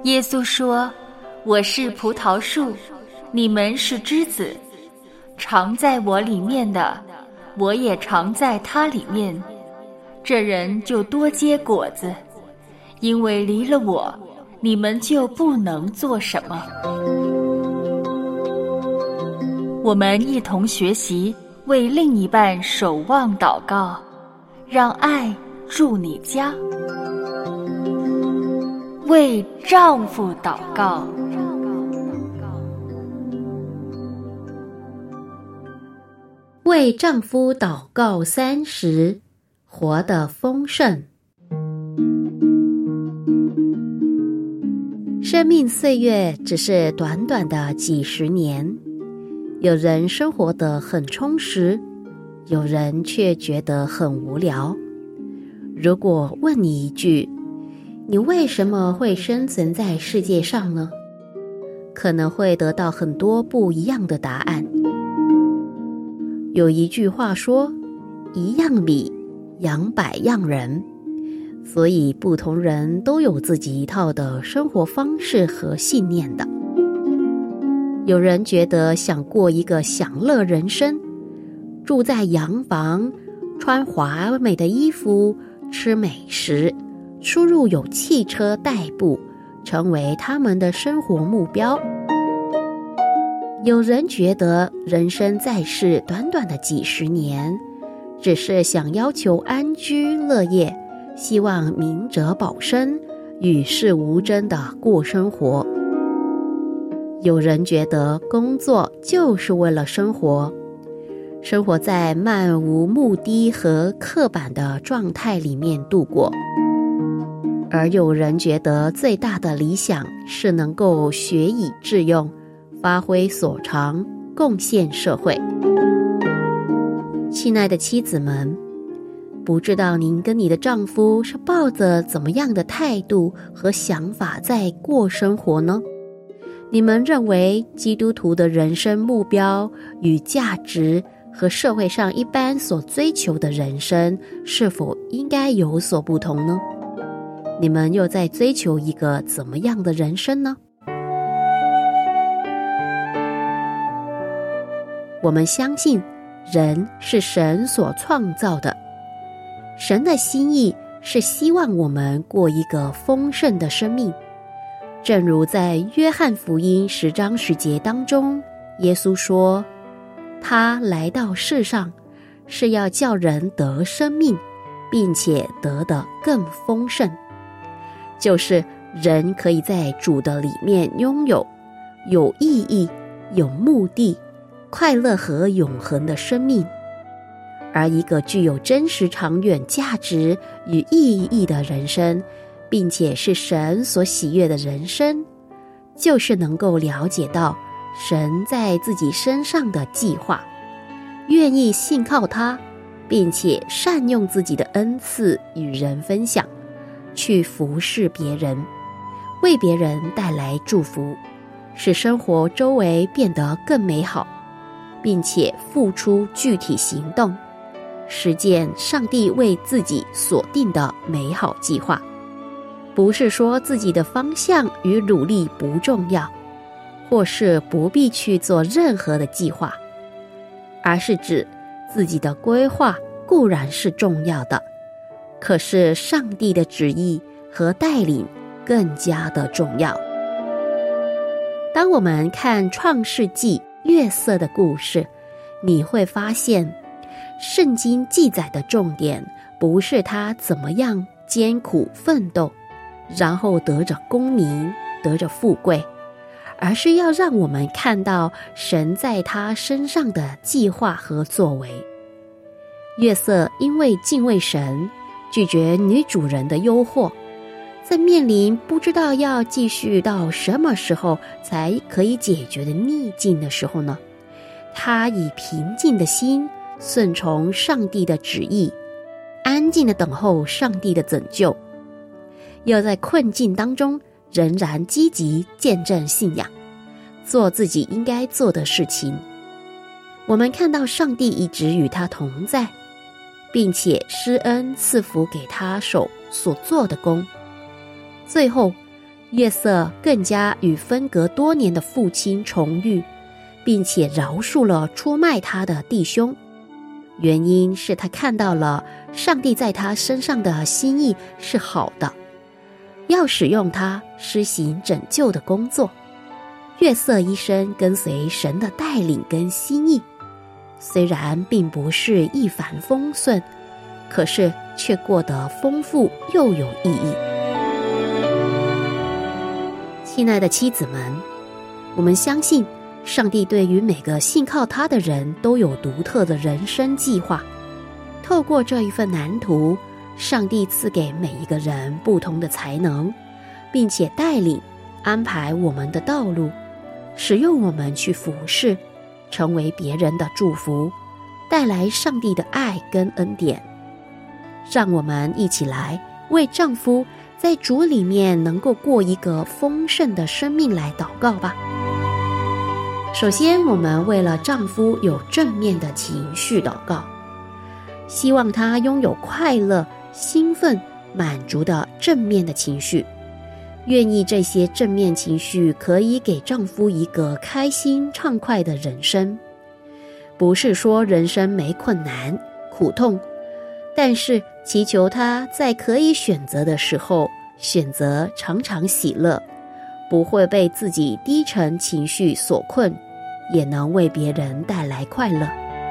耶稣说，我是葡萄树，你们是枝子，常在我里面的，我也常在他里面，这人就多结果子，因为离了我，你们就不能做什么。我们一同学习，为另一半守望祷告，让爱住你家。为丈夫祷告。 为丈夫祷告30，活得丰盛。生命岁月只是短短的几十年，有人生活得很充实，有人却觉得很无聊。如果问你一句，你为什么会生存在世界上呢？可能会得到很多不一样的答案。有一句话说，一样米养百样人，所以不同人都有自己一套的生活方式和信念的。有人觉得想过一个享乐人生，住在洋房，穿华美的衣服，吃美食，出入有汽车代步，成为他们的生活目标。有人觉得人生在世短短的几十年，只是想要求安居乐业，希望明哲保身，与世无争地过生活。有人觉得工作就是为了生活，生活在漫无目的和刻板的状态里面度过。而有人觉得最大的理想是能够学以致用，发挥所长，贡献社会。亲爱的妻子们，不知道您跟你的丈夫是抱着怎么样的态度和想法在过生活呢？你们认为基督徒的人生目标与价值和社会上一般所追求的人生是否应该有所不同呢？你们又在追求一个怎么样的人生呢？我们相信人是神所创造的，神的心意是希望我们过一个丰盛的生命。正如在约翰福音10章10节当中，耶稣说，他来到世上是要叫人得生命，并且得得更丰盛。就是人可以在主的里面拥有有意义、有目的、快乐和永恒的生命。而一个具有真实长远价值与意义的人生，并且是神所喜悦的人生，就是能够了解到神在自己身上的计划，愿意信靠他，并且善用自己的恩赐与人分享，去服侍别人，为别人带来祝福，使生活周围变得更美好，并且付出具体行动，实践上帝为自己所定的美好计划。不是说自己的方向与努力不重要，或是不必去做任何的计划，而是指自己的规划固然是重要的，可是上帝的旨意和带领更加的重要。当我们看创世纪约瑟的故事，你会发现圣经记载的重点不是他怎么样艰苦奋斗，然后得着功名，得着富贵，而是要让我们看到神在他身上的计划和作为。约瑟因为敬畏神，拒绝女主人的诱惑，在面临不知道要继续到什么时候才可以解决的逆境的时候呢，他以平静的心顺从上帝的旨意，安静地等候上帝的拯救，又在困境当中仍然积极见证信仰，做自己应该做的事情。我们看到上帝一直与他同在，并且施恩赐福给他手所做的工。最后约瑟更加与分隔多年的父亲重遇，并且饶恕了出卖他的弟兄。原因是他看到了上帝在他身上的心意是好的，要使用他施行拯救的工作。约瑟一生跟随神的带领跟心意，虽然并不是一帆风顺，可是却过得丰富又有意义。亲爱的妻子们，我们相信上帝对于每个信靠他的人都有独特的人生计划。透过这一份蓝图，上帝赐给每一个人不同的才能，并且带领安排我们的道路，使用我们去服侍，成为别人的祝福，带来上帝的爱跟恩典。让我们一起来为丈夫在主里面能够过一个丰盛的生命来祷告吧。首先，我们为了丈夫有正面的情绪祷告，希望他拥有快乐、兴奋、满足的正面的情绪，愿意这些正面情绪可以给丈夫一个开心畅快的人生。不是说人生没困难、苦痛，但是祈求他在可以选择的时候，选择常常喜乐，不会被自己低沉情绪所困，也能为别人带来快乐。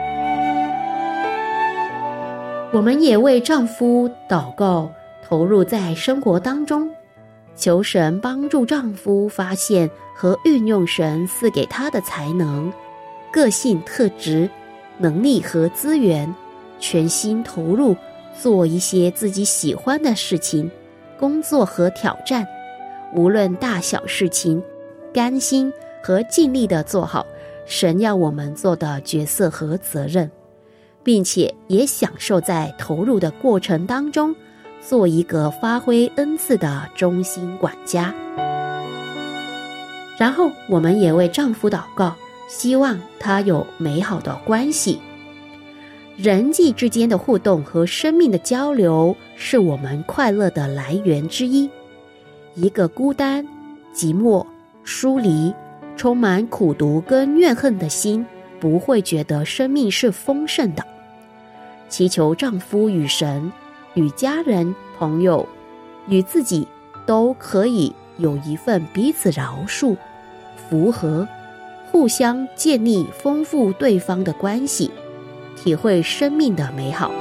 我们也为丈夫祷告，投入在生活当中，求神帮助丈夫发现和运用神赐给他的才能、个性特质、能力和资源，全心投入做一些自己喜欢的事情、工作和挑战，无论大小事情，甘心和尽力地做好神要我们做的角色和责任，并且也享受在投入的过程当中做一个发挥恩赐的忠心管家。然后我们也为丈夫祷告，希望他有美好的关系。人际之间的互动和生命的交流是我们快乐的来源之一。一个孤单、寂寞、疏离、充满苦毒跟怨恨的心，不会觉得生命是丰盛的。祈求丈夫与神、与家人、朋友、与自己都可以有一份彼此饶恕、符合、互相建立丰富对方的关系，体会生命的美好。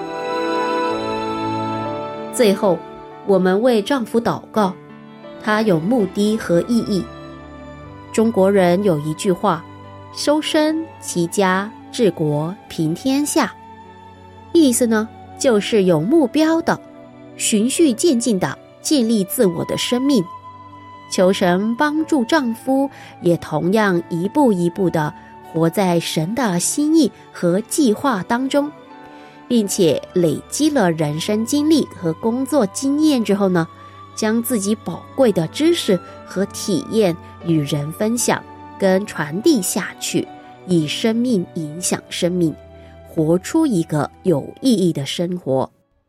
最后，我们为丈夫祷告，他有目的和意义。中国人有一句话，修身齐家治国平天下，意思呢，就是有目标的循序渐进地建立自我的生命。求神帮助丈夫也同样一步一步地活在神的心意和计划当中，并且累积了人生经历和工作经验之后呢，将自己宝贵的知识和体验与人分享跟传递下去，以生命影响生命，活出一个有意义的生活。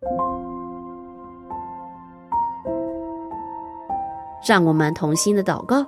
让我们同心的祷告。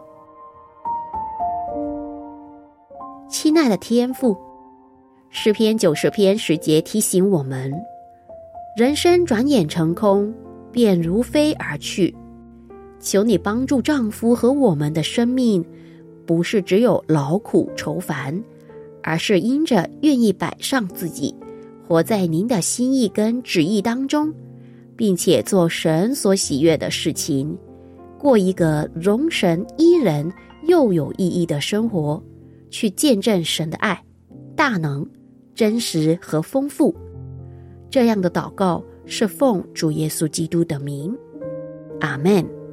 亲爱的天父，诗篇90篇10节提醒我们，人生转眼成空，便如飞而去。求你帮助丈夫和我们的生命，不是只有劳苦愁烦，而是因着愿意摆上自己，活在您的心意跟旨意当中，并且做神所喜悦的事情，过一个荣神依人又有意义的生活，去见证神的爱、大能、真实和丰富。这样的祷告是奉主耶稣基督的名，阿们。